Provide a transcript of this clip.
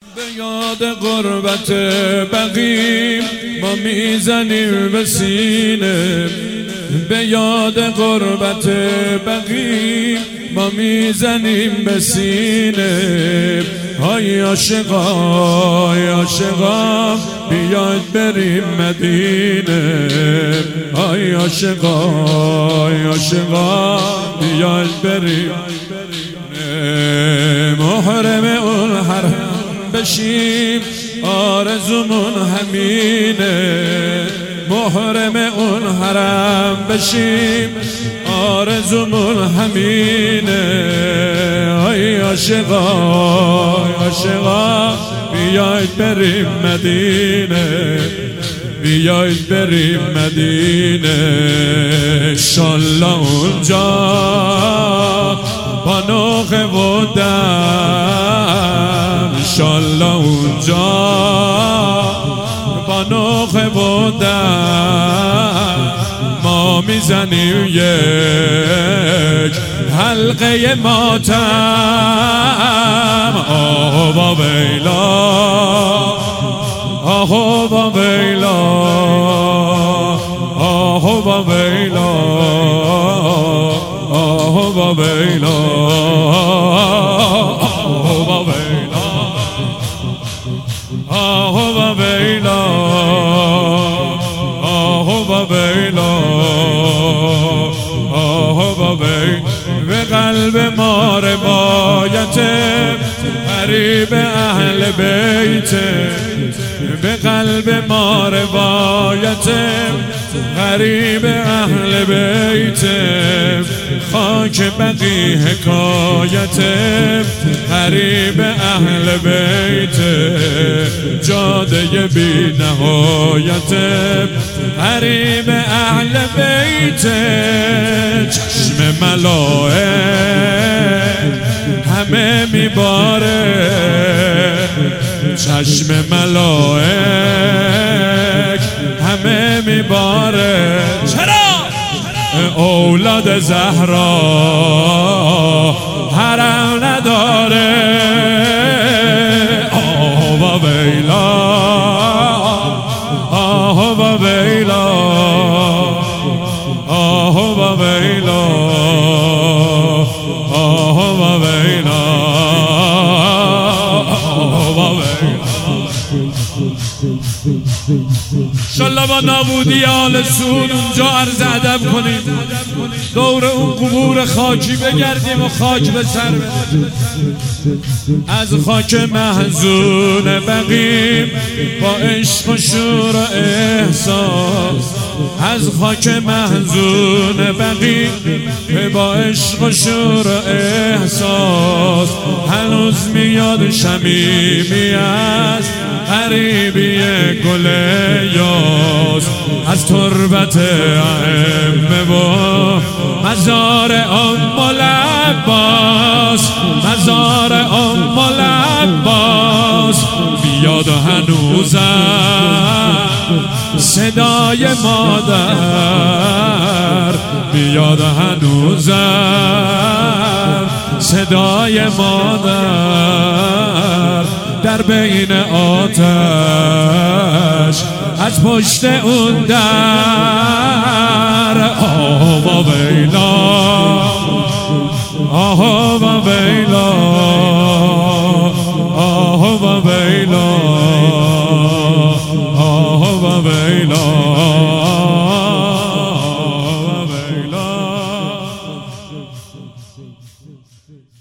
به یاد غربت بقیم ما میزنیم به سینه، به یاد غربت بقیم ما میزنیم به سینه. های عاشقا های عاشقا بیاید بریم مدینه، های عاشقا های عاشقا بیاید بریم محرم اون حرم بشیم، آرزومون همینه. محرم اون حرم بشیم، آرزومون همینه. ای عاشقا عاشقا بیاید بریم مدینه، بیاید بریم مدینه. انشالله اونجا با نوخه و دم، انشالله اونجا با نوخه و دم ما میزنیم یک حلقه ماتم. آه و ویلا آه و ویلا آه و ویلا آه و ویلا آه و ویلا آه و ویلا آه و ویلا. به قلب ما روایت غریب اهل بیت، به قلب ما روایت غریب اهل بیت. خاک بقی حکایت غریب اهل بیت، جاده بی نهایت غریب اهل بیت. چشم ملائک همه میباره، چشم ملائک همه میباره. چرا؟ اولاد زهرا حرم نداره. آه و ویلا آه و ویلا آه و ویلا آه و ویلا آه و ویلا. انشالله با نابودی آل سود اونجا عرض ادب کنیم، دور اون قبور خاکی بگردیم و خاک به سر بدیم. از خاک محزون بقیم با عشق و شور و احساس، از خاک محزون بقیم با عشق و شور و احساس. هنوز میاد شمیمیت غریبی گل یاس، از تربت ائمه و مزار ام العباس، مزار ام العباس. بیاد و هنوزم صدای مادر، بیاد و هنوزم صدای مادر در بین آتش از پشت اون در. آه و ویلا آه و ویلا آه و ویلا آه و ویلا آه و ویلا.